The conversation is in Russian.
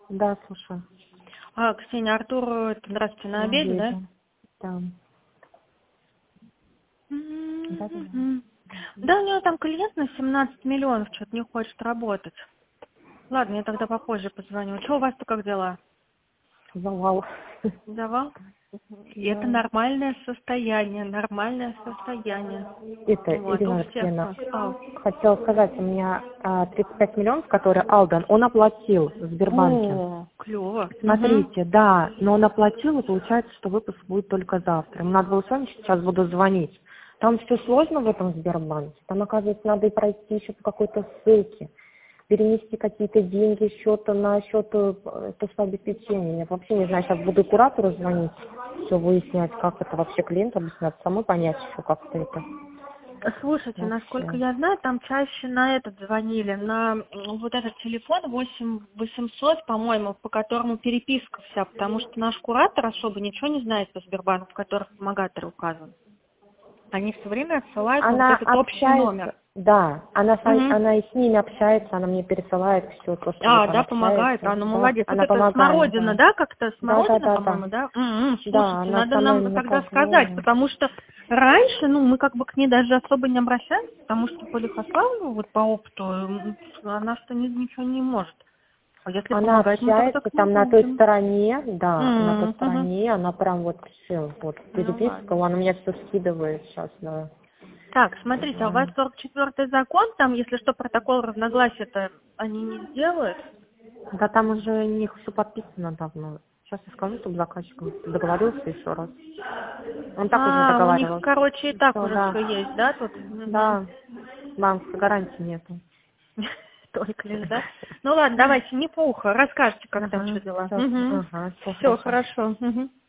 Да, слушаю. Ксения, Артур, здравствуйте, на На обеде, да? обеде. Да. Да. Да, у него там клиент на 17 миллионов, что-то не хочет работать. Ладно, я тогда попозже позвоню. Что у вас-то как дела? Завал. Завал? И это Да. нормальное состояние, нормальное состояние. Это, Вот, у Ирина всех. Алексеевна, хотела сказать, у меня 35 миллионов, которые Алдан, он оплатил в Сбербанке. О, клево. Смотрите, да, но он оплатил, и получается, что выпуск будет только завтра. Ему надо было сегодня, сейчас буду звонить. Там все сложно в этом Сбербанке. Там, оказывается, надо и пройти еще по какой-то ссылке, перенести какие-то деньги с счета на счет обеспечения. Я вообще не знаю, сейчас буду куратору звонить, все выяснять, как это вообще клиент объяснять, самой понять еще как-то это Слушайте, насколько вообще. я знаю, там чаще на этот звонили, на вот этот телефон 8800, по-моему, по которому переписка вся, потому что наш куратор особо ничего не знает по Сбербанку, в которых помогаторы указаны. Они все время отсылают на вот Она этот общий номер. общается, да, Мгм. она и с ними общается, она мне пересылает все то, что вот она Да, помогает, общается, ну да, молодец. Вот она это помогает, смородина, да. да, как-то Да, да, смородина, да, да. по-моему, да? Да, Слушайте, она надо со мной нам мне тогда сказать, позвонит. потому что раньше, мы как бы к ней даже особо не обращались, потому что по Лихославу, вот по опыту, она что ничего не может. А если Она помогать, мы тогда общается к ней там на той будем. стороне, да, на той Мгм. стороне, она прям вот все, вот Ну переписка, ладно. она мне все скидывает сейчас, да. Так, смотрите, а у вас 44-й закон, там, если что, протокол разногласия-то они не сделают? Да там уже у них все подписано давно. Сейчас я скажу, чтобы заказчик договорился еще раз. Он так уже У них, договаривался. короче, и так Все, уже да. все есть, да, тут? Мгм. Да, банковской гарантии нету. Только лишь, да? Ну ладно, давайте, не пуха, расскажите, как там Ага, что дела. все, ага, все Все, хорошо. хорошо. Мгм.